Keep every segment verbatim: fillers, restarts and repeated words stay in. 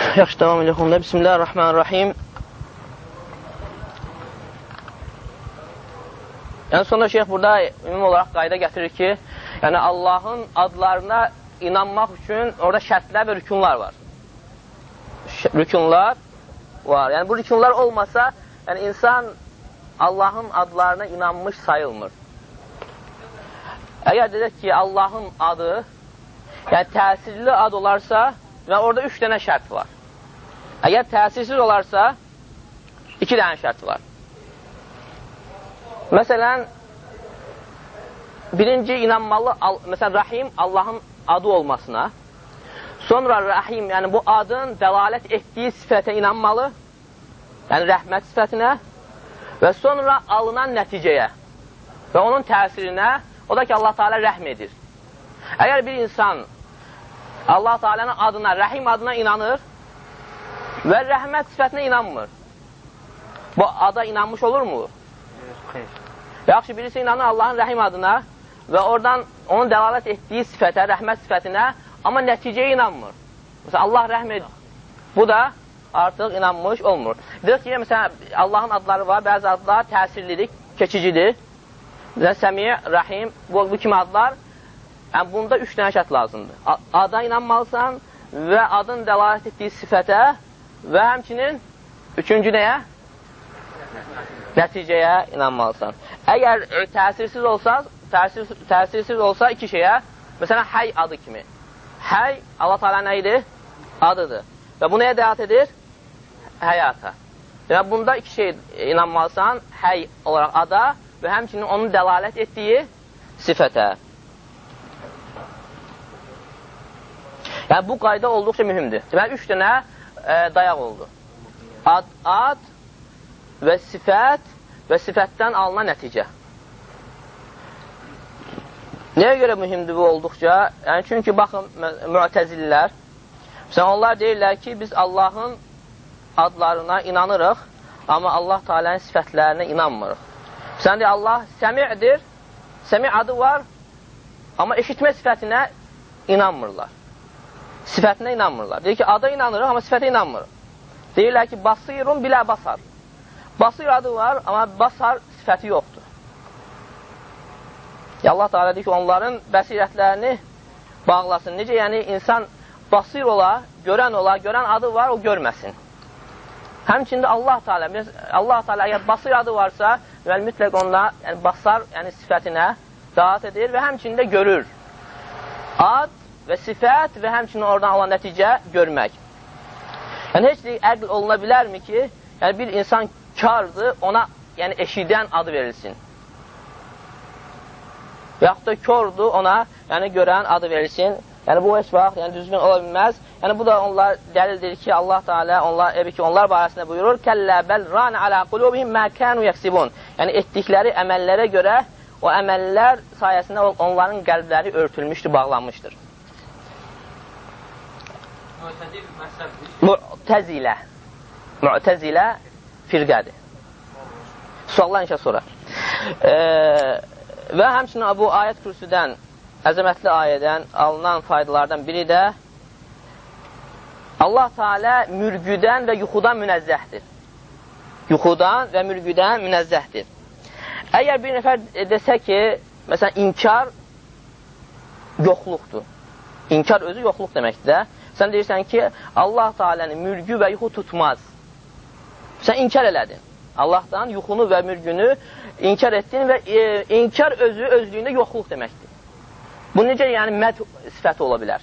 Yaxşı, devam ediyoruz. Bismillahirrahmanirrahim. Yəni, sonra şeyh burada ümumi olaraq qayda gətirir ki, yəni Allahın adlarına inanmaq üçün orada şərtlər və rükunlar var. Rükunlar var. Yəni, bu rükunlar olmasa, yəni insan Allahın adlarına inanmış sayılmır. Əgər dedək ki, Allahın adı, yəni təsirli ad olarsa, və orada üç dənə şərt var. Əgər təsirsiz olarsa, iki dənə şərt var. Məsələn, birinci inanmalı, məsələn, Rahim Allahın adı olmasına, sonra Rahim, yəni bu adın dəlalət etdiyi sifətə inanmalı, yəni rəhmət sifətinə və sonra alınan nəticəyə və onun təsirinə, o da ki, Allah Teala rəhm edir. Əgər bir insan Allah Teala'nın adına, Rəhim adına inanır və rəhmət sifətinə inanmır, bu ada inanmış olur mu? Yaxşı, birisi inanır Allahın Rəhim adına və oradan onun dəlalət etdiyi sifətə, rəhmət sifətinə, amma nəticəyə inanmır. Məsələn, Allah rəhm edir. Bu da artıq inanmış olmur. Deyək ki, məsələn, Allahın adları var, bəzi adlar təsirlidir, keçicidir. Səmi, Rəhim, bu, bu kimi adlar, yəni bunda üç dənə şərt lazımdır. Ada inanmalısan və adın dəlalət etdiyi sifətə və həmçinin üçüncü nəyə? Nəticəyə inanmalısan. Əgər təsirsiz olsa, təsir, təsirsiz olsa iki şeyə, məsələn, həy adı kimi. Həy, Allah Teala nə idi? Adıdır. Və bu nəyə dəlat edir? Həyata. Və bunda iki şey inanmalısan, həy olaraq ada və həmçinin onun dəlalət etdiyi sifətə. Yəni, bu qayda olduqca mühümdür. Deməli, üç dənə e, dayaq oldu. Ad, ad və sifət və sifətdən alınan nəticə. Nəyə görə mühümdür bu olduqca? Yəni, çünki, baxın, müətəzillər, məsələn, onlar deyirlər ki, biz Allahın adlarına inanırıq, amma Allah Teala'nın sifətlərinə inanmırıq. Məsələn, deyir, Allah səmi'dir, səmi' adı var, amma eşitmə sifətinə inanmırlar. Sifətinə inanmırlar. Deyir ki, ada inanırıq, amma sifətə inanmırıq. Deyirlər ki, basirun bilə basar. Basir adı var, amma basar sifəti yoxdur. Allah Teala deyir ki, onların bəsirətlərini bağlasın. Necə, yəni, insan basir ola, görən ola, görən adı var, o görməsin. Həmçində Allah Teala, Allah Teala əgər basir adı varsa, deməli, mütləq onda yəni, basar, yəni sifətinə daat edir və həmçində görür. Ad və sifət və həmçinin oradan olan nəticə görmək. Yəni, heç deyik, əql oluna bilərmi ki, yəni, bir insan kardır, ona yəni, eşidən adı verilsin. Yaxud da kördur, ona yəni, görən adı verilsin. Yəni, bu heç vaxt yəni, düzgün ola bilməz. Yəni, bu da onlar dəlildir ki, Allah Teala onlar, evi ki, onlar barəsində buyurur, Kəllə bəl rən alə qulubihim mə kənu yəksibun. Yəni, etdikləri əməllərə görə o əməllər sayəsində onların qəlbləri örtülmüşdür, bağlanmışdır. Mu'təzilə. Mu'təzilə firqədir. Suallar inşa sonra. E, və həmçinin bu ayət kürsüdən, əzəmətli ayədən alınan faydalardan biri də Allah Teala mürgüdən və yuxudan münəzzəhdir. Yuxudan və mürgüdən münəzzəhdir. Əgər bir nəfər desə ki, məsələn, inkar yoxluqdur. İnkar özü yoxluq deməkdir də. Sən deyirsən ki, Allah Teala'nın mürgü və yuxu tutmaz. Sən inkar elədin. Allahdan yuxunu və mürgünü inkar etdin və e, inkar özü özlüyündə yoxluq deməkdir. Bu necə yəni məd sifəti ola bilər?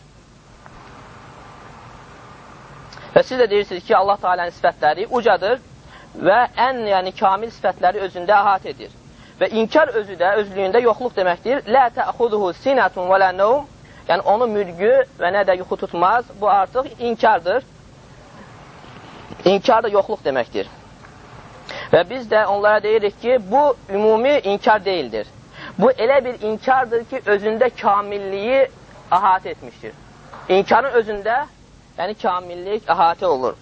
Və siz də deyirsiniz ki, Allah Teala'nın sifətləri ucadır və ən yəni kamil sifətləri özündə əhatə edir. Və inkar özü də özlüyündə yoxluq deməkdir. Lə təxuduhu sinətun və lə nəum. Yəni, onun mülgü və nə də yuxu tutmaz, bu artıq inkardır. İnkar da yoxluq deməkdir. Və biz də onlara deyirik ki, bu ümumi inkar deyildir. Bu elə bir inkardır ki, özündə kamilliyi əhatə etmişdir. İnkarın özündə, yəni kamillik əhatə olur.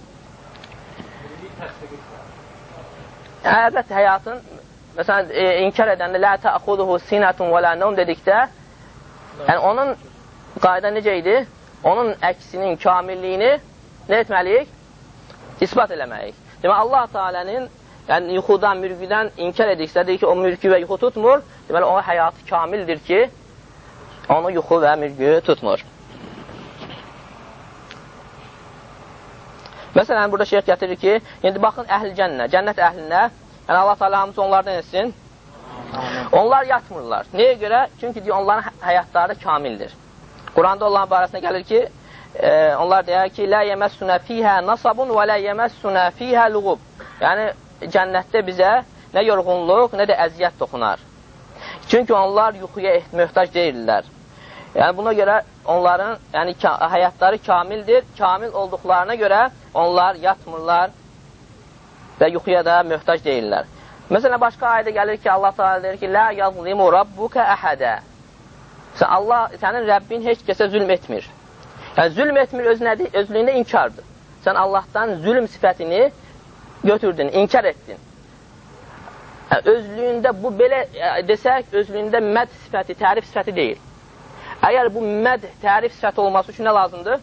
Yəni, əlbəttə, həyatın, məsələn, e, inkar edəndə, lə təxuduhu sinətun və lə nəum dedikdə, yəni onun qayda necə idi? Onun əksinin kamilliyini nə etməliyik? İsbat eləməliyik. Demək, Allah Teala'nın yəni, yuxudan, mürgüdən inkar edirsə, deyir ki, o mürgü və yuxu tutmur, deməli, o həyatı kamildir ki, onu yuxu və mürgü tutmur. Məsələn, burada şeyh gətirir ki, indi baxın, əhl-i cənnə, cənnət əhlinə, yəni Allah Teala hamısı onlardan etsin, onlar yatmırlar. Nəyə görə? Çünki deyir, onların həyatları kamildir. Quranda olan barəsində gəlir ki, e, onlar deyər ki, lə yeməssünə fiyhə nasabun və lə yeməssünə fiyhə luğub. Yəni, cənnətdə bizə nə yorğunluq, nə də əziyyət toxunar. Çünki onlar yuxuya möhtac deyirlər. Yəni, buna görə onların yəni, həyatları kamildir. Kamil olduqlarına görə onlar yatmırlar və yuxuya da möhtac deyirlər. Məsələn, başqa ayda gəlir ki, Allah Teala deyir ki, lə yazlimu rabbuka əhədə. Allah, sənin Rəbbin heç kəsə zülm etmir. Yəni, zülm etmir öz nədir? Özlüyündə inkardır. Sən Allahdan zülm sifətini götürdün, inkar etdin. Yəni, özlüyündə, bu belə desək, özlüyündə məd sifəti, tərif sifəti deyil. Əgər bu məd, tərif sifəti olması üçün nə lazımdır?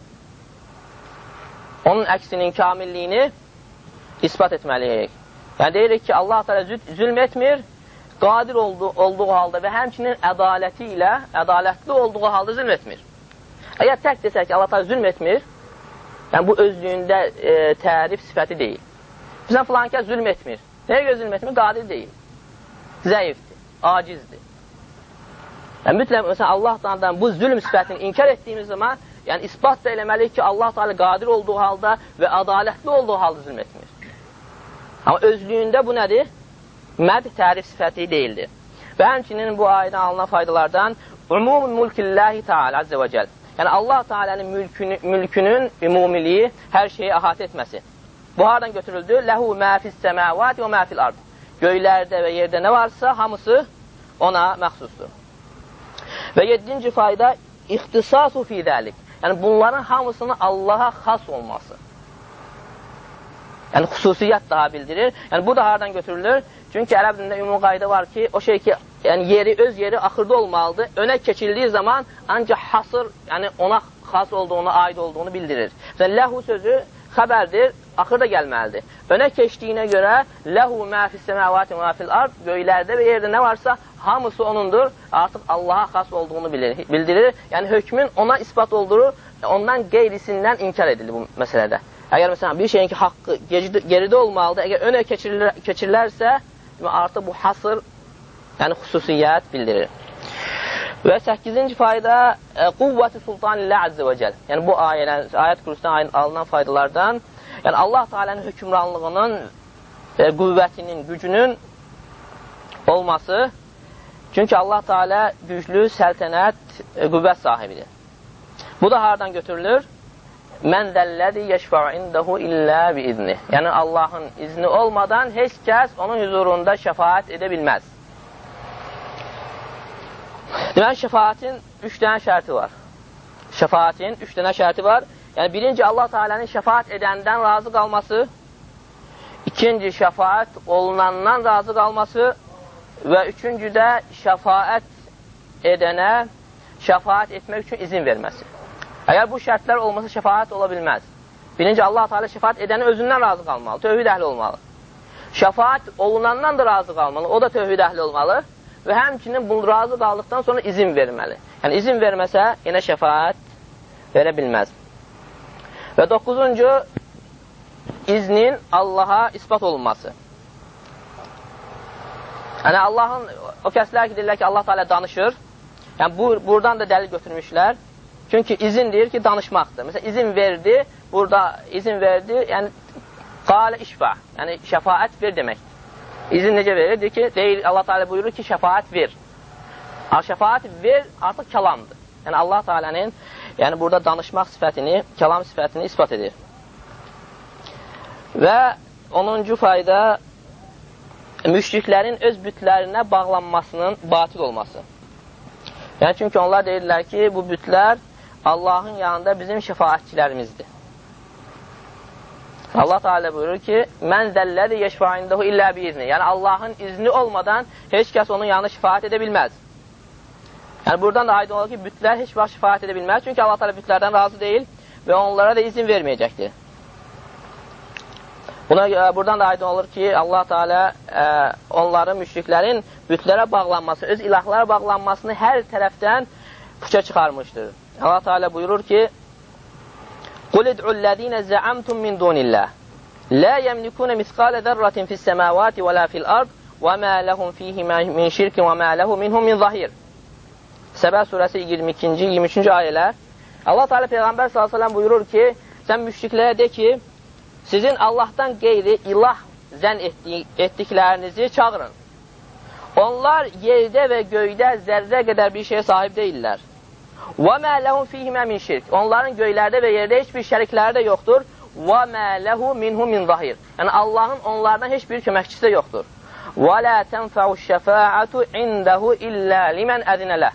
Onun əksinin kamilliyini ispat etməliyik. Yəni, deyirik ki, Allah Teala zülm etmir, qadir olduğu, olduğu halda və həmçinin ədaləti ilə, ədalətli olduğu halda zülm etmir. Əgər tək desək ki, Allah Teala zülm etmir, yəni bu özlüyündə e, tərif sifəti deyil. Bizdən filan kəs zülm etmir. Nəyə görə zülm etmir? Qadir deyil. Zəifdir, acizdir. Yəni, mütləq, məsələn, Allah Teala'dan bu zülm sifətini inkar etdiyimiz zaman, yəni ispat da eləməliyik ki, Allah Teala qadir olduğu halda və ədalətli olduğu halda zülm etmir. Amma özlüyündə bu nədir? Məd tərif sifəti deyildir. Və həmçinin bu ayədən alınan faydalardan umumun mulkilləhi Teala Azze və Cəl. Yəni Allah Teala'nın mülkünü, mülkünün ümumiliyi hər şeyi əhatə etməsi. Bu hardan götürüldü? Ləhu mə fis səməvati və mə fil ard. Göylərdə və yerdə nə varsa hamısı ona məxsusdur. Və yeddinci fayda ixtisasu fi dəlik. Yəni bunların hamısının Allaha xas olması. Yəni xüsusiyyət daha bildirir. Yəni bu da hardan götürülür? Çünki ərəb dilində ümumi qayda var ki, o şey ki, yəni yeri öz yeri axırda olmalıdır. Önə keçildiyi zaman ancaq hasır, yəni ona xas olduğunu, aid olduğunu bildirir. Məsələn, ləhu sözü xəbərdir, axırda gəlməlidir. Önə keçdiyinə görə ləhu mə fis-səməvati və mə fil ard, göylərdə və yerdə nə varsa hamısı onundur. Artıq Allaha xas olduğunu bildirir. Yəni hökmün ona isbat olduğu, ondan qeyrisindən inkar edilir bu məsələdə. Əgər məsələn bir şeyin ki, haqqı geridə olmalıdır, əgər önə keçirilər, keçirilərsə, artıq bu hasır, yəni xüsusiyyət bildirir. Və səkkizinci fayda quvvəti sultanillah Azze və Cəl. Yəni bu ayələr, ayət kurusundan alınan faydalardan, yəni Allah Teala'nın hökmranlığının, e, qüvvətinin, gücünün olması. Çünki Allah Teala güclü, səltənət, e, qüvvət sahibidir. Bu da hardan götürülür? Mən zəlləzi yeşfa'u indehu illə biizni. Yəni Allahın izni olmadan heç kəs onun huzurunda şəfaət edə bilməz. Deməli, şəfaatin üç dənə şərti var. Şəfaatin üç dənə şərti var. Yəni, birinci, Allah Teala'nın şəfaat edəndən razı qalması, ikinci, şəfaat olunandan razı qalması və üçüncü də şəfaət edənə şəfaat etmək üçün izin verməsi. Əgər bu şərtlər olmasa şəfaət ola bilməz. Birinci, Allah Teala şəfaat edəni özündən razı qalmalı, tövhid əhli olmalı. Şəfaat olunandan da razı qalmalı, o da tövhid əhli olmalı və həmçinin bunu razı qaldıqdan sonra izin verməli. Yəni, izin verməsə, yenə şəfaət verə bilməz. Və doqquzuncu, iznin Allaha ispat olunması. Yəni, Allahın, o kəslər ki, deyirlər ki, Allah Teala danışır. Yəni, bu, buradan da dəlil götürmüşlər. Çünki izin deyir ki, danışmaqdır. Məsələn, izin verdi, burada izin verdi, yəni, qalə işfa, yəni, şəfaət ver deməkdir. İzin necə verir? Deyir ki, deyir, Allah Teala buyurur ki, şəfaət ver. Şəfaət ver artıq kəlamdır. Yəni, Allah Teala'nın yəni, burada danışmaq sifətini, kəlam sifətini ispat edir. Və onuncu fayda müşriklərin öz bütlərinə bağlanmasının batil olması. Yəni, çünki onlar deyirlər ki, bu bütlər Allahın yanında bizim şəfaətçilərimizdir. Allah Teala buyurur ki, mən zəlləzi yeşfa'u indehu illə biizni. Yəni, Allahın izni olmadan heç kəs onun yanında şəfaət edə bilməz. Yəni, buradan da aydın olur ki, bütlər heç vaxt şəfaət edə bilməz. Çünki Allah Teala bütlərdən razı deyil və onlara da izin verməyəcəkdir. Buna görə buradan da aydın olur ki, Allah Teala ə, onların, müşriklərin bütlərə bağlanması, öz ilahlara bağlanmasını hər tərəfdən puça çıxarmışdır. Allah Teala buyurur ki: "Qul id'ullezine za'amtum min dunillah la yemlikuna misqala zerratin fi's-semawati ve la fi'l-ard ve ma lehum fihi min şirkin ve ma lehu minhum min zahir." Səbə surəsi iyirmi ikinci, iyirmi üçüncü ayələr. Allah Teala Peyğəmbər sallallahu əleyhi və səlləm buyurur ki, sən müşriklərə de ki, sizin Allahdan qeyri ilah zənn etdik, etdiklərinizi çağırın. Onlar yerdə və göydə zərrə qədər bir şeye sahib deyirlər. وَمَا لَهُمْ فِيهِمَا مِنْ şirk. Onların göylərdə və yerdə heç bir şərikləri də yoxdur. وَمَا لَهُ مِنْهُ مِنْ zahir. Yəni Allahın onlardan heç bir köməkçisi də yoxdur. وَلَا تَنْفَعُ الشَّفَاعَةُ عِنْدَهُ إِلَّا لِمَنْ أَذِنَ لَهُ.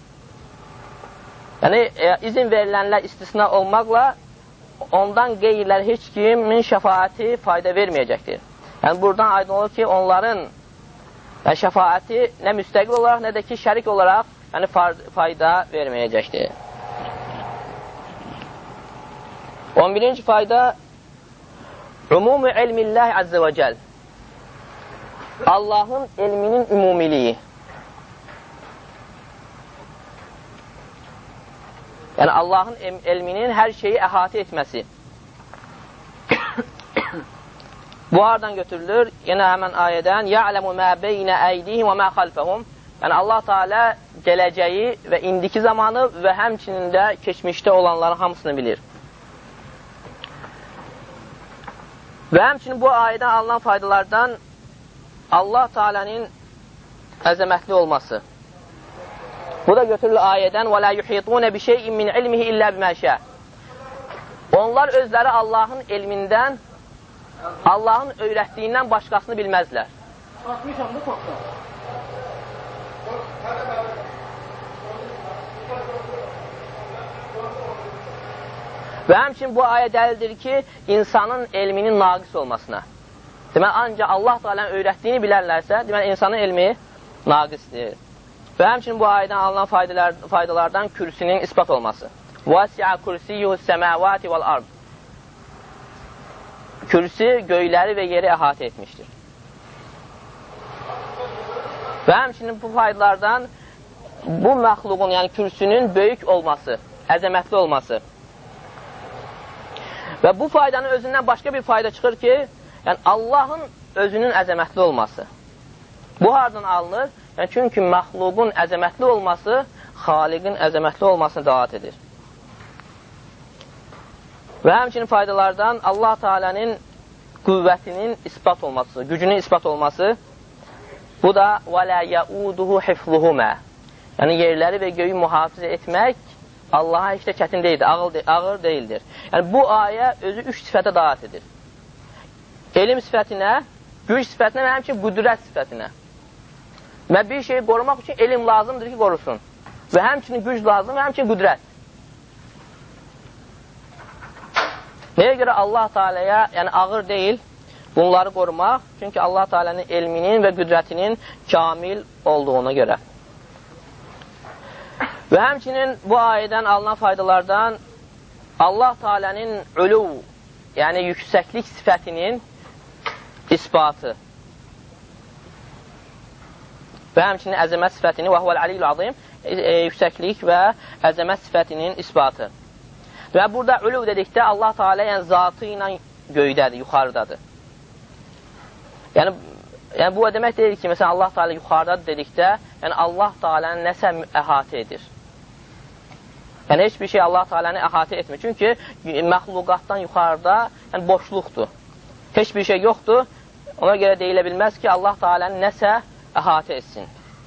Yəni e, izin verilənlər istisna olmaqla ondan qeyriləri heç kimin şəfaəti fayda verməyəcəkdir. Yəni buradan aydın olur ki, onların yəni, şəfaəti nə müstəqil olaraq, nə də ki, şərik olaraq yəni, fayda verməyəcəkdir. on birinci fayda Umumu ilmillahi azze və cəl. Allahın elminin ümumiliyi. Yəni Allahın elminin hər şeyi əhatə etməsi. Bu hardan götürülür? Yenə həmən ayədən ya'lemu ma beynə əydihim və ma xalfəhum. Yəni Allah Teala gələcəyi və indiki zamanı və həmçinin də keçmişdə olanların hamısını bilir. Və həmçinin bu ayədən alınan faydalardan Allah Teala'nın əzəmətli olması. Bu da götürülür ayədən وَلَا يُحِيطُونَ بِشَيْءٍ مِنْ عِلْمِهِ إِلَّا بِمَا شَاءَ. Onlar özləri Allahın elmindən, Allahın öyrətdiyindən başqasını bilməzlər. Və həmçinin bu ayə dəlildir ki, insanın elminin naqis olmasına. Deməli, ancaq Allah Teala'nın öyrətdiyini bilərlərsə, deməli, insanın elmi naqisdir. Və həmçinin bu ayədən alınan faydalar, faydalardan kürsünün ispat olması. وَاسِعَ كُرْسِيُّهُ السَّمَاوَاتِ وَالْأَرْضِ. Kürsü göyləri və yeri əhatə etmişdir. Və həmçinin bu faydalardan bu məxluqun, yəni kürsünün böyük olması, əzəmətli olması. Və bu faydanın özündən başqa bir fayda çıxır ki, yəni Allahın özünün əzəmətli olması. Bu hardan alınır? Yəni, çünki məxluqun əzəmətli olması xaliqin əzəmətli olmasını dəlat edir. Və həmçinin faydalardan Allah Teala'nın qüvvətinin ispat olması, gücünün ispat olması. Bu da وَلَا يَعُودُهُ حِفْظُهُمَا. Yəni yerləri və göyü mühafizə etmək Allaha heç də çətin deyildir, ağır, de ağır deyildir. Yəni bu ayə özü üç sifətə dəlat edir. Elm sifətinə, güc sifətinə və həmçinin qüdrət sifətinə. Və bir şeyi qorumaq üçün elm lazımdır ki, qorusun. Və həmçinin güc lazım və həmçinin qüdrət. Nəyə görə Allah Teala'ya yəni ağır deyil bunları qorumaq? Çünki Allah Teala'nın elminin və qüdrətinin kamil olduğuna görə. Və həmçinin bu ayədən alınan faydalardan Allah Teala'nın uluv, yəni yüksəklik sifətinin isbatı. Və həmçinin əzəmət sifətini və huvəl-aliyyul azim, e, yüksəklik və əzəmət sifətinin isbatı. Və burada uluv dedikdə Allah Teala yəni zatı ilə göydədir, yuxarıdadır. Yəni, yəni bu demək deyil ki, məsələn Allah Teala yuxarıdadır dedikdə, yəni Allah Teala'nı nəsə əhatə edir. Yəni heç bir şey Allah Teala'nı əhatə etmir. Çünki məxluqatdan yuxarıda yəni boşluqdur. Heç bir şey yoxdur. Ona görə deyilə bilməz ki, Allah Teala'nı nəsə əhatə etsin.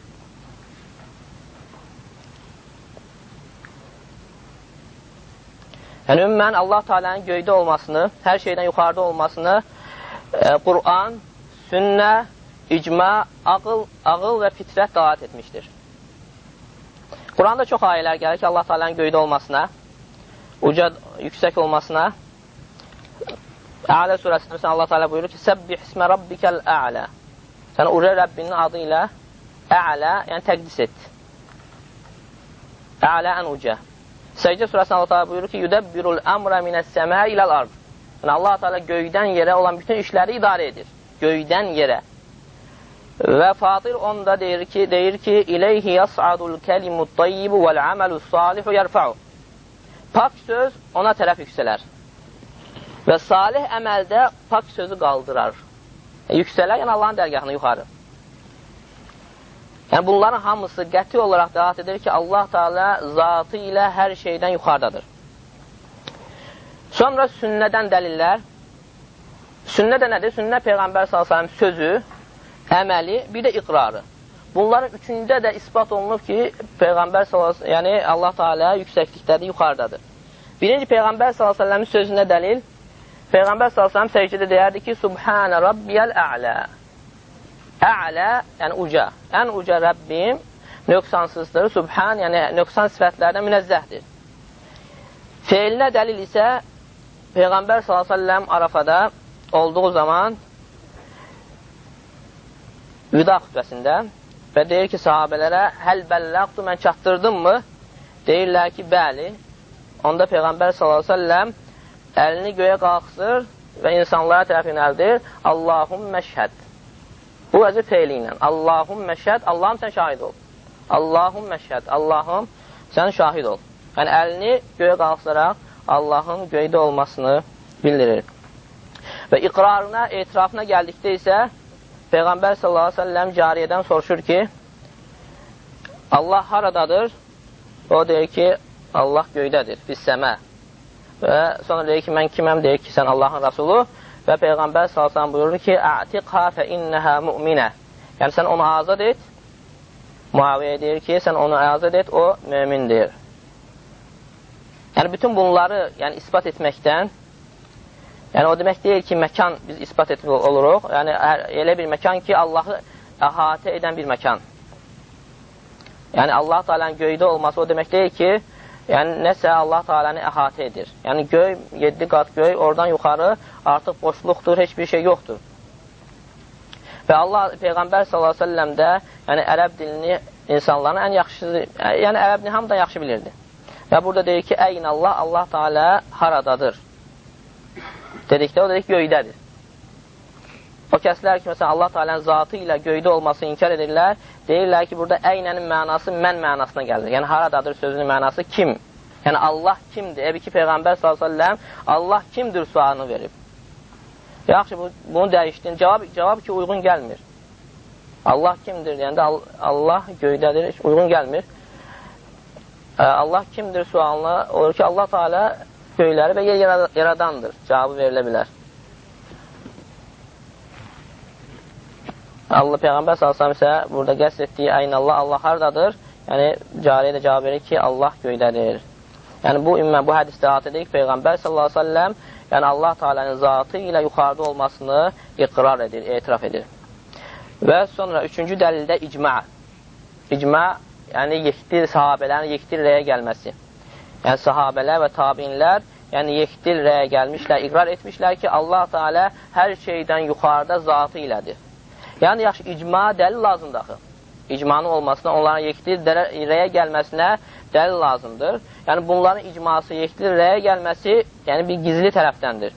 Yəni ümumən Allah Teala'nın göydə olmasını, hər şeydən yuxarıda olmasını e, Qur'an, sünnə, icma, ağıl, ağıl və fitrət dəlat etmişdir. Qur'anda çox ayələr gəlir ki, Allah Teala'nın göydə olmasına, uca, yüksək olmasına. Ə'lə surəsində Allah Teala buyurur ki, Səbbih ismə rabbikəl ə'lə. Sən uca Rəbbinin adı ilə ə'lə, yəni təqdis et. Ə'lə ən uca. Səcdə surəsində Allah Teala buyurur ki, Yüdəbbirul əmrə minəs-səmə iləl-ard. Yəni, Allah Teala göydən yerə olan bütün işləri idarə edir. Göydən yerə. Və Fatir onda deyir ki, deyir ki, İleyhi yas'adul kelimut tayyibu vel amelus salihu yerfa'u. Pak söz ona tərəf yüksələr. Və salih əməldə pak sözü qaldırar. E, yüksələr, yəni Allahın dərgahına yuxarı. Yəni, bunların hamısı qəti olaraq dəlat edir ki, Allah Teala zatı ilə hər şeydən yuxarıdadır. Sonra sünnədən dəlillər. Sünnə də nədir? Sünnə Peyğəmbər sallallahu əleyhi və səlləm sözü, əməli, bir də iqrarı. Bunların üçündə də isbat olunub ki, Peyğəmbər sallallahu əleyhi və səlləm, yəni Allah Teala yüksəklikdədir, yuxarıdadır. Birinci Peyğəmbər sallallahu əleyhi və səlləmin sözünə dəlil. Peyğəmbər sallallahu əleyhi və səlləm səcdədə deyərdi ki, Subhanə Rabbiyəl Ə'lə. Ə'lə, yəni uca. Ən uca Rəbbim nöqsansızdır. Subhan, yəni nöqsan sifətlərdən münezzəhdir. Feilinə dəlil isə Peyğəmbər sallallahu əleyhi və səlləm Arafada olduğu zaman vida xütbəsində və deyir ki, sahabələrə həl bəlləqdu, mən çatdırdım mı? Deyirlər ki, bəli. Onda Peyğəmbər sallallahu əleyhi və səlləm əlini göyə qalxsır və insanlara tərəf yönəldir. Allahum məşhəd. Bu vəzir feili ilə. Allahum məşhəd, Allahım sən şahid ol. Allahum məşhəd, Allahım sən şahid ol. Yəni, əlini göyə qalxsaraq Allahın göydə olmasını bildirir. Və iqrarına, etirafına gəldikdə isə Peyğəmbər sallallahu əleyhi və səlləm cariyədən soruşur ki, Allah haradadır? O deyir ki, Allah göydədir, fissəmə. Və sonra deyir ki, mən kiməm? Deyir ki, sən Allahın Rasulü. Və Peyğəmbər sallallahu əleyhi və səlləm buyurur ki, Ə'tiqhə fə innəhə mü'minə. Yəni, sən onu azad et. Muaviyə deyir ki, sən onu azad et, o mümindir. Yəni, bütün bunları yəni, ispat etməkdən, yəni, o demək deyil ki, məkan biz ispat etmək oluruq. Yəni, elə bir məkan ki, Allahı əhatə edən bir məkan. Yəni, Allah Teala'nın göydə olması o demək deyil ki, yəni, nəsə Allah Teala'nı əhatə edir. Yəni, göy, yeddi qat göy, oradan yuxarı artıq boşluqdur, heç bir şey yoxdur. Və Allah, Peyğəmbər sallallahu əleyhi və səlləm də, yəni, ərəb dilini insanların ən yaxşısı, yəni, ərəb dilini hamıdan yaxşı bilirdi. Və burada deyir ki, əyin Allah, Allah Teala haradadır. Dedikdə, o dedik, göydədir. O kəslər ki, məsələn, Allah Teala'nın zatı ilə göydə olması inkar edirlər, deyirlər ki, burada əynənin mənası mən mənasına gəlir. Yəni, haradadır sözünün mənası kim? Yəni, Allah kimdir? Ebi ki, Peyğəmbər sallallahu əleyhi və səlləm Allah kimdir sualını verib. Yaxşı, bu, bunu dəyişdin. Cavab, cavab ki, uyğun gəlmir. Allah kimdir? Yəni də Allah göydədir, heç uyğun gəlmir. Allah kimdir sualına olur ki, Allah Teala göyləri və yer yaradandır. Cavabı verilə bilər. Allah Peyğəmbər sallallahu əleyhi və səlləm isə burada qəsd etdiyi əyn Allah, Allah hardadır? Yəni, cariyə də cavab verir ki, Allah göydədir. Yəni, bu ümmə, bu hədisdə at edir ki, Peyğəmbər sallallahu əleyhi və səlləm, yəni Allah Teala'nın zatı ilə yuxarıda olmasını iqrar edir, etiraf edir. Və sonra üçüncü dəlildə icma. İcma, yəni yekdil sahabələrin yekdil rəyə gəlməsi. Yəni, sahabələr və tabinlər, yəni yekdil rəyə gəlmişlər, iqrar etmişlər ki, Allah Teala hər şeydən yuxarıda zatı ilədir. Yəni, yaxşı, icma dəlil lazımdır axı. İcmanın olmasına, onların yekdil rəyə gəlməsinə dəlil lazımdır. Yəni, bunların icması, yekdil rəyə gəlməsi, yəni bir gizli tərəfdəndir.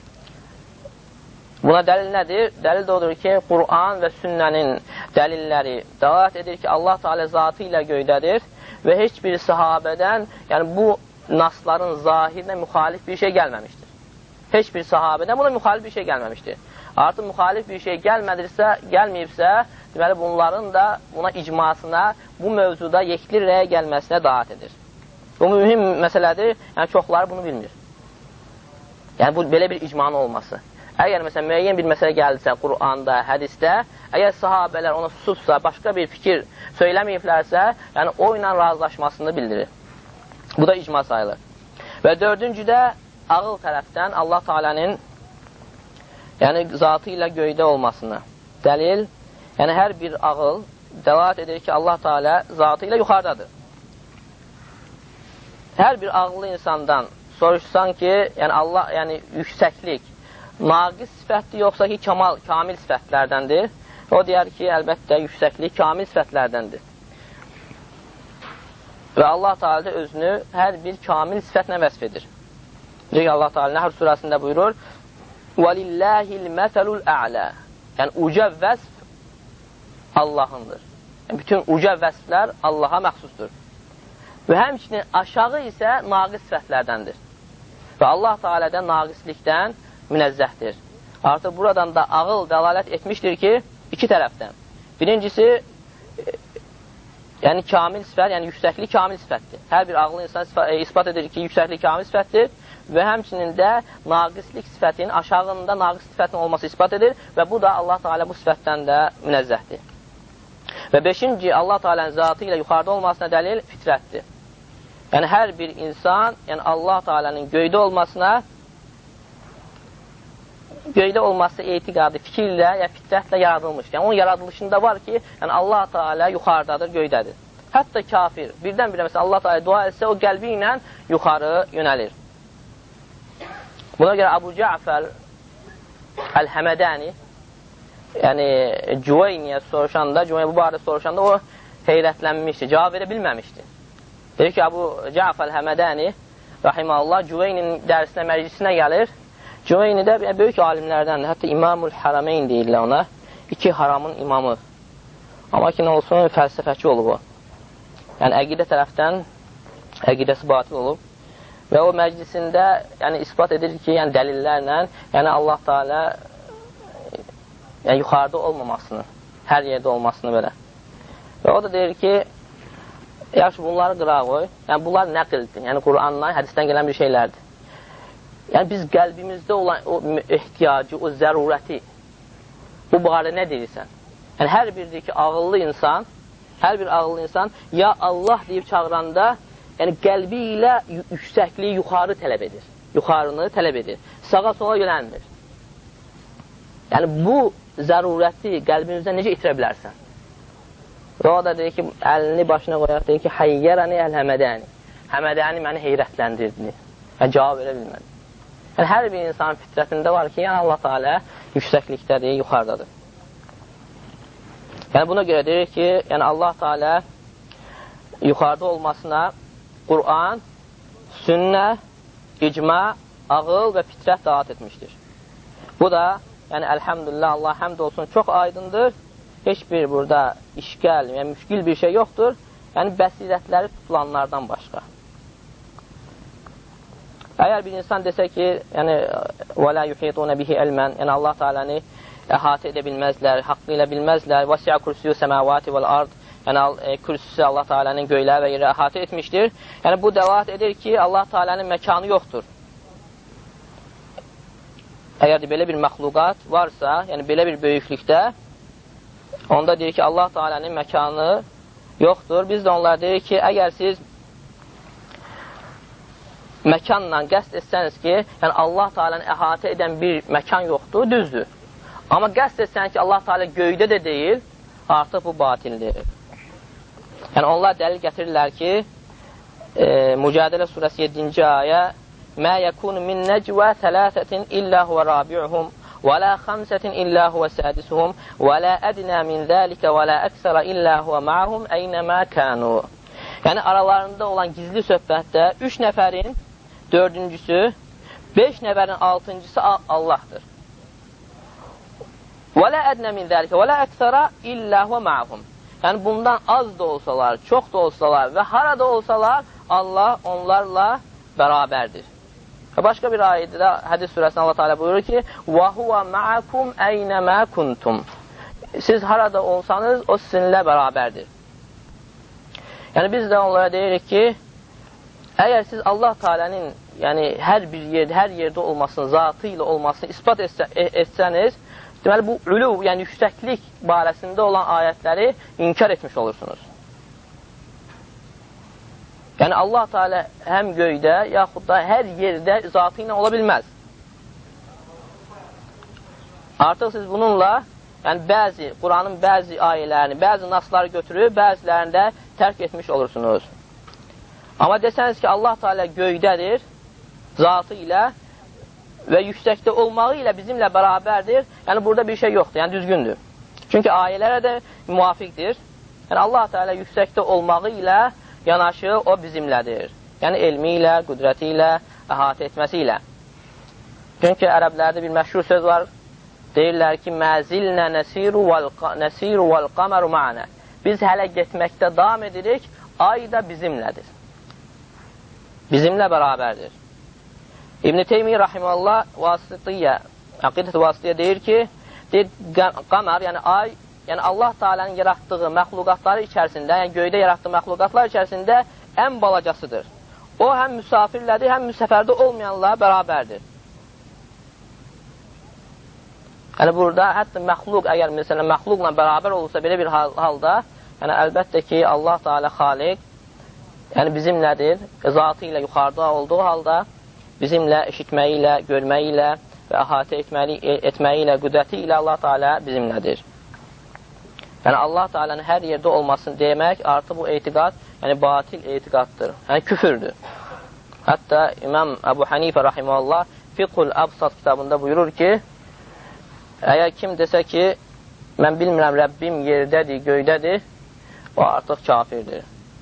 Buna dəlil nədir? Dəlil də odur ki, Qur'an və sünnənin dəlilləri dəlalət edir ki, Allah Teala zatı ilə göydədir və heç bir sahabədən, yəni bu nasların zahirinə müxalif bir şey gəlməmişdir. Heç bir sahabədən buna müxalif bir şey gəlməmişdir. Artıq müxalif bir şey gəlmədirsə, gəlməyibsə, deməli bunların da buna icmasına, bu mövzuda yekli rəyə gəlməsinə daət edir. Bu mühüm məsələdir, yəni çoxları bunu bilmir. Yəni bu belə bir icmanın olması. Əgər məsələn müəyyən bir məsələ gəldirsə Qur'anda, hədisdə, əgər sahabələr ona susubsa, başqa bir fikir söyləməyiblərsə, yəni o ilə razılaşmasını bildirir. Bu da icma sayılır. Və dördüncüdə ağıl tərəfdən Allah Teala'nın yəni zatı ilə göydə olmasını dəlil, yəni hər bir ağıl dəlalət edir ki, Allah Teala zatı ilə yuxarıdadır. Hər bir ağıllı insandan soruşsan ki, yəni Allah, yəni yüksəklik naqis sifətdir, yoxsa ki, kamal, kamil sifətlərdəndir. O deyər ki, əlbəttə yüksəklik kamil sifətlərdəndir. Və Allah Teala da özünü hər bir kamil sifətlə vəsf edir. Necə Allah Teala Nəhl surəsində buyurur: "Velillahil meselul a'la." Yəni uca vəsf Allahındır. Yəni, bütün uca vəsflər Allaha məxsusdur. Və həmçinin aşağı isə naqis sifətlərdəndir. Və Allah Teala'dan naqislikdən münezzəhdir. Artıq buradan da ağıl dəlalət etmişdir ki, iki tərəfdən. Birincisi, yəni kamil sifət, yəni yüksəklik kamil sifətdir. Hər bir ağıllı insan ispat edir ki, yüksəklik kamil sifətdir və həmçinin də naqislik sifətin, aşağında naqis sifətin olması ispat edir və bu da Allah Teala bu sifətdən də münezzəhdir. Və beşinci, Allah Teala'nın zatı ilə yuxarıda olmasına dəlil fitrətdir. Yəni hər bir insan, yəni Allah Teala'nın göydə olmasına göydə olması etiqadı, fikirlə ya fitrətlə yaradılmış. Yəni onun yaradılışında var ki, yəni Allah Teala yuxarıdadır, göydədir. Hətta kafir, birdən-birə məsələn Allah Teala dua etsə, o qəlbi ilə yuxarı yönəlir. Buna görə Abu Ca'fər Əl-Həmədəni, yəni Cüveyniyə soruşanda, Cüveyniyə bu barədə soruşanda o heyrətlənmişdi, cavab verə bilməmişdi. Deyir ki, Abu Ca'fər Əl-Həmədəni rahiməhullah Cüveyninin dərsinə, məclisinə gəlir. Cüveyni də böyük alimlərdəndir. Hətta İmamul Harameyn deyirlər ona. İki haramın imamı. Amma ki, nə olsun, fəlsəfəçi olub o. Yəni, əqidə tərəfdən əqidəsi batil olub. Və o məclisində yəni, ispat edir ki, yəni, dəlillərlə yəni, Allah Teala yəni, yuxarıda olmamasını, hər yerdə olmasını belə. Və o da deyir ki, yaxşı, bunları qırağa qoy. Yəni, bunlar nəqildir. Yəni, Qurandan, hədisdən gələn bir şeylərdir. Yəni, biz qəlbimizdə olan o ehtiyacı, o zərurəti bu barədə nə deyirsən? Yəni, hər bir ki, ağıllı insan, hər bir ağıllı insan ya Allah deyib çağıranda yəni, qəlbi ilə yüksəkliyi yuxarı tələb edir. Yuxarını tələb edir. Sağa sola yönəlmir. Yəni, bu zərurəti qəlbimizdə necə itirə bilərsən? Və o da deyir ki, əlini başına qoyaraq deyir ki, Hayyərəni əl-Həmədəni. Həmədəni məni heyrətləndirdi. Yəni, cavab verə bilmədi. Yəni, hər bir insanın fitrətində var ki, yəni Allah Teala yüksəklikdədir, yuxarıdadır. Yəni, buna görə deyir ki, yəni Allah Teala yuxarıda olmasına Qur'an, sünnə, icma, ağıl və fitrət daat etmişdir. Bu da, yəni əlhəmdülillah, Allah həmd olsun, çox aydındır. Heç bir burada işgəl, yəni müşkil bir şey yoxdur. Yəni, bəsirətləri tutulanlardan başqa. Əgər bir insan desə ki, yəni, وَلَا يُحِيطُونَ بِهِ əlmən, yəni Allah Teala'nı əhatə edə bilməzlər, haqqı ilə bilməzlər, وَسِعَ كُرْسِيُّ سَمَاوَاتِ وَالْأَرْضِ, yəni kürsüsü Allah Teala'nın göylər və yeri əhatə etmişdir. Yəni, bu dəvat edir ki, Allah Teala'nın məkanı yoxdur. Əgər də belə bir məxluqat varsa, yəni belə bir böyüklükdə, onda deyir ki, Allah Teala'nın məkanı yoxdur. Biz də onlara deyirik ki, əgər siz məkanla qəsd etsəniz ki, yəni Allah Teala'nı əhatə edən bir məkan yoxdur, düzdür. Amma qəsd etsəniz ki, Allah Teala göydə də deyil, artıq bu batildir. Yəni, onlar dəlil gətirirlər ki, e, Mücadilə surəsi yeddinci ayə Mə yəkunu min nəcvə thəlâthətin illə huvə rabi'uhum və lə xəmsətin illə huvə sədisuhum və lə ədnə min zəlikə və lə əksərə illə huvə ma'hum əynəmə kənu. Yəni, aralarında olan gizli söhbətdə üç nəfərin dördüncüsü, beş nəfərin altıncısı Allahdır. Və lə ədnə min zəlikə və lə əksərə illə huvə ma'hum. Yəni, bundan az da olsalar, çox da olsalar və harada olsalar, Allah onlarla bərabərdir. Və başqa bir ayədə Hədis surəsində Allah Teala buyurur ki: "Və huve ma'akum eynema kuntum." Siz harada olsanız, o sizinlə bərabərdir. Yəni biz də onlara deyirik ki, əgər siz Allah Teala'nın yəni hər bir yerdə, hər yerdə olmasını, zatı ilə olmasını isbat etsə, etsəniz, deməli bu ülü, yəni yüksəklik barəsində olan ayətləri inkar etmiş olursunuz. Yəni, Allah Teala həm göydə, yaxud da hər yerdə zatı ilə ola bilməz. Artıq siz bununla, yəni bəzi, Quranın bəzi ayələrini, bəzi nasları götürüb, bəzilərində tərk etmiş olursunuz. Amma desəniz ki, Allah Teala göydədir, zatı ilə və yüksəkdə olmağı ilə bizimlə bərabərdir, yəni burada bir şey yoxdur, yəni düzgündür. Çünki ayələrə də müvafiqdir. Yəni, Allah Teala yüksəkdə olmağı ilə yanaşı o bizimlədir. Yəni elmi ilə, qüdrəti ilə, əhatə etməsi ilə. Çünki ərəblərdə bir məşhur söz var, deyirlər ki, məzilnə nəsiru vəl qaməru ma'nə. Biz hələ getməkdə davam edirik, ay da bizimlədir. Bizimlə bərabərdir. İbn-i Teymi rahiməllah vasitiyyə, əqidət vasitiyyə deyir ki, deyir, qamər, yəni ay, yəni Allah Teala'nın yaratdığı məxluqatları içərisində, yəni göydə yaratdığı məxluqatlar içərisində ən balacasıdır. O, həm müsafirlədir, həm müsəfərdə olmayanla bərabərdir. Yəni, burada hətta məxluq, əgər məsələn, məxluqla bərabər olursa belə bir halda, yəni, əlbəttə ki, Allah Teala xaliq, yəni bizimlədir, zatı ilə yuxarıda olduğu halda, bizimlə eşitməyi ilə, görməyi ilə və əhatə etməyi, etməyi ilə, qüdrəti ilə Allah Teala bizimlədir. Yəni, Allah Teala'nın hər yerdə olmasını demək, artıq bu etiqad, yəni batil etiqaddır, yəni küfürdür. Hətta İmam Əbu Hanifə rahiməhullah Fiqhul Absat kitabında buyurur ki, əgər kim desə ki, mən bilmirəm, Rəbbim yerdədir, göydədir, o artıq kafirdir.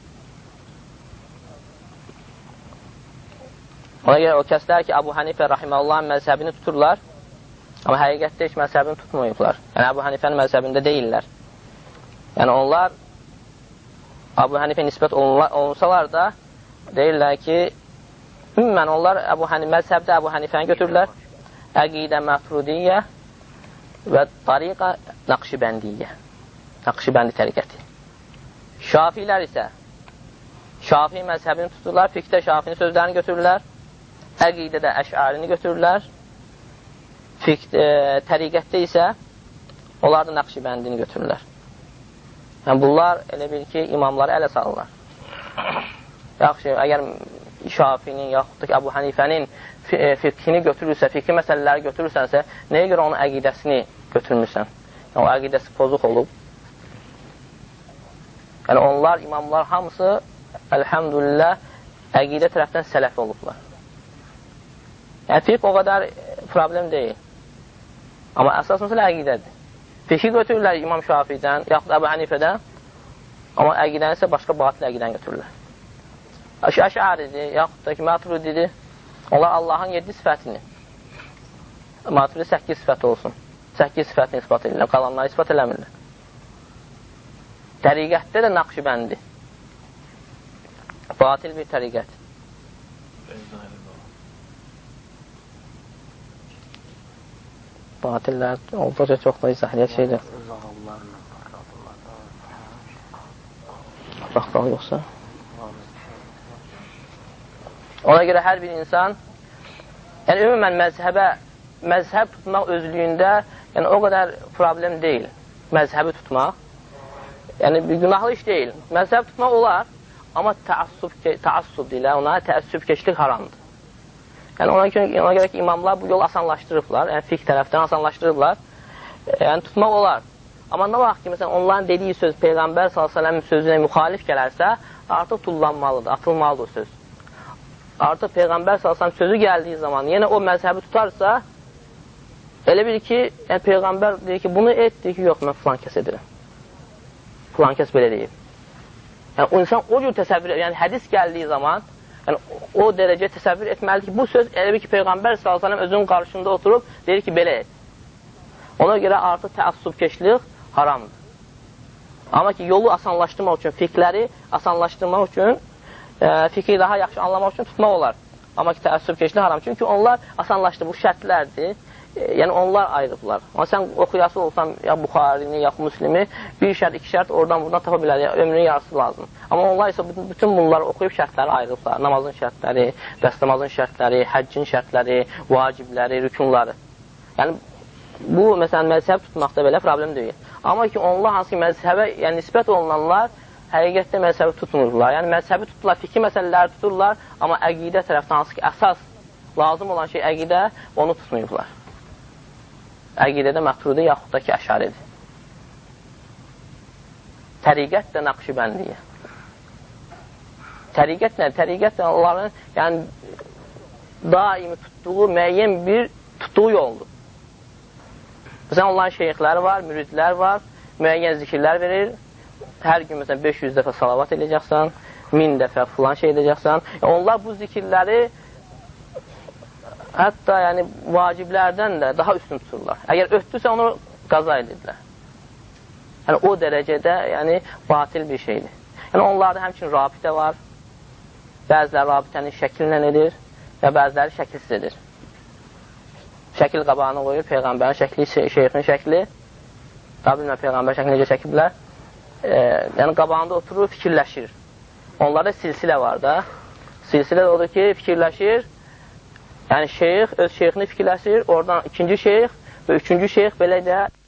Ona görə o kəslər ki, Əbu Hanifə rahiməllahın məzhəbini tuturlar, amma həqiqətdə heç məzhəbini tutmayıblar. Yəni, Əbu Hanifənin məzhəbində deyirlər. Yəni, onlar Əbu Hanifə nisbət olunsalar da, deyirlər ki, ümumən onlar Əbu Hanifə, məzhəbdə Əbu Hanifəni götürürlər, əqidə məfrudiyyə və tariqa naqşibəndiyyə, naqşibəndi təriqəti. Şafilər isə Şafi məzhəbini tuturlar, fiqdə Şafinin sözlərini götürürlər, əqidədə əş'arini götürürlər, fiqdə, təriqətdə isə onlar da naqşibəndini götürürlər. Yəni, bunlar elə bil ki, imamları ələ salırlar. Yaxşı, əgər Şafinin, yaxud da ki, Əbu Hanifənin fiqhini götürürsə, fiqhi məsələləri götürürsənsə, nəyə görə onun əqidəsini götürmürsən? Yəni, o əqidəsi pozuq olub. Yəni, onlar, imamlar hamısı, əlhəmdülillah, əqidə tərəfdən sələfi olublar. Yəni, fiqh o qədər problem deyil. Amma əsas məsələ əqidədir. Fiqhi götürürlər İmam Şafiidən, yaxud Əbu Hanifədən, amma əqidəni isə başqa batil əqidən götürürlər. Əş'aridir, yaxud da ki, Maturididir. Onlar Allahın yedi sifətini, Maturidi səkkiz sifət olsun. Səkkiz sifətini ispat edirlər, qalanları ispat eləmirlər. Təriqətdə də naqşibəndi. Batil bir təriqət. Batillər olduqca çox da izahliyyət şeydir. Baxqal yoxsa? Ona görə hər bir insan, yəni ümumən məzhəbə, məzhəb tutmaq özlüyündə, yəni o qədər problem deyil, məzhəbi tutmaq. Yəni bir günahlı iş deyil. Məzhəb tutmaq olar, amma təəssüb, təəssüb deyilə, ona təəssübkeşlik haramdır. Yəni ona görə, ona görə ki, imamlar bu yolu asanlaşdırıblar, yəni fiqh tərəfdən asanlaşdırıblar, yəni tutmaq olar. Amma nə vaxt ki, məsələn, onların dediyi söz Peyğəmbər sallallahu əleyhi və səlləm sözünə müxalif gələrsə, artıq tullanmalıdır, atılmalıdır o söz. Artıq Peyğəmbər sallallahu əleyhi və səlləm sözü gəldiyi zaman, yenə o məzhəbi tutarsa, elə bil ki, yəni, Peyğəmbər deyir ki, bunu et, deyir ki, yox, mən filan kəs edirəm. Filan kəs belə deyir. Yəni, o insan o cür təsəvvür, yəni hədis gəldiyi zaman, yəni, o dərəcə təsəvvür etməlidir ki, bu söz elə bil ki, Peyğəmbər sallallahu əleyhi və səlləm özünün qarşısında oturub, deyir ki, belə et. Ona görə artıq təəssübkeşlik haramdır. Amma ki, yolu asanlaşdırmaq üçün, fiqhləri asanlaşdırmaq üçün, e, fiqhi daha yaxşı anlamaq üçün tutmaq olar. Amma ki, təəssübkeşlik haram. Çünki onlar asanlaşdı, bu şərtlərdir. E, yəni, onlar ayrıblar. Amma sən oxuyası olsan, ya Buxarini, ya Müslimi, bir şərt, iki şərt oradan buradan tapa bilər, ya, ömrünün yarısı lazım. Amma onlar isə bütün bunları oxuyub şərtləri ayrıblar. Namazın şərtləri, bəstəmazın şərtləri, həccin şərtləri, vacibləri, rükunları. Yəni, bu, məsələn, məzhəb tutmaqda belə problem deyil. Amma ki, onlar hansı ki, məzhəbə yəni, nisbət olunanlar həqiqətdə məzhəbi tutmurlar. Yəni, məzhəbi tuturlar, fikri məsələləri tuturlar, amma əqidə tərəfdən hansı ki, əsas lazım olan şey əqidə, onu tutmayıblar. Əqidədə məfrudi yaxud da ki, əşaridir. Təriqət də naqşibəndiyə. Təriqət nə? Təriqət də onların yəni, daimi tutduğu, müəyyən bir tutduğu yoldur. Məsələn, onların şeyxləri var, müridlər var, müəyyən zikirlər verir. Hər gün məsələn beş yüz dəfə salavat edəcəksən, min dəfə filan şey edəcəksən. Yəni, onlar bu zikirləri hətta yəni vaciblərdən də daha üstün tuturlar. Əgər ötdüsə onu qaza edirlər. Yəni o dərəcədə yəni batil bir şeydir. Yəni onlarda həmçinin rabitə var. Bəziləri rabitəni şəkillə edir və bəziləri şəkilsiz edir. Şəkil qabağına qoyur, Peyğəmbərin şəkli, şeyxin şəkli. Daha bilmə Peyğəmbər şəkli necə çəkiblər. E, yəni qabağında oturur, fikirləşir. Onlarda silsilə var da. Silsilə odur ki, fikirləşir. Yəni şeyx öz şeyxini fikirləşir, oradan ikinci şeyx və üçüncü şeyx belə də